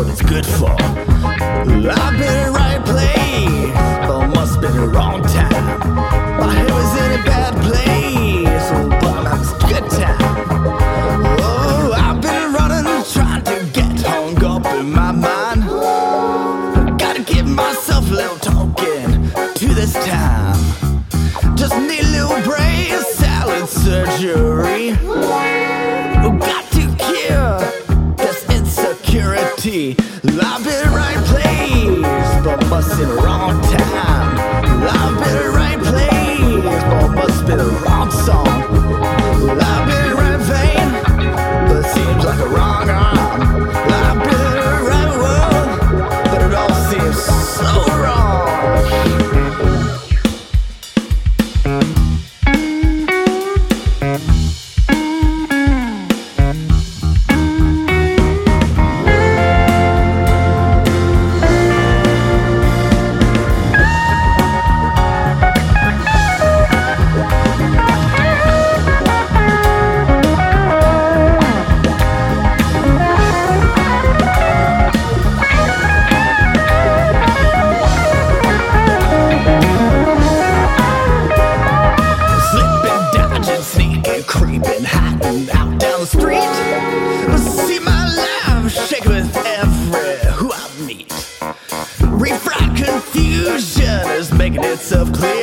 it's good for. I've been in the right place, but must been in the wrong time. My head was in a bad place, but that's a good time. Oh, I've been running, trying to get hung up in my mind. Gotta give myself a little talking to this time. Just need a little brain salad surgery. Got to cure this insecurity. I've been in the right place, but must in the wrong time. I've been in the right place, but must be the wrong song. I've been in the right vein, but seems like a wrong arm. I've been in the right world, but it all seems so wrong. Creeping, hiding out down the street. See my life shake with every who I meet. Refried confusion is making itself clear.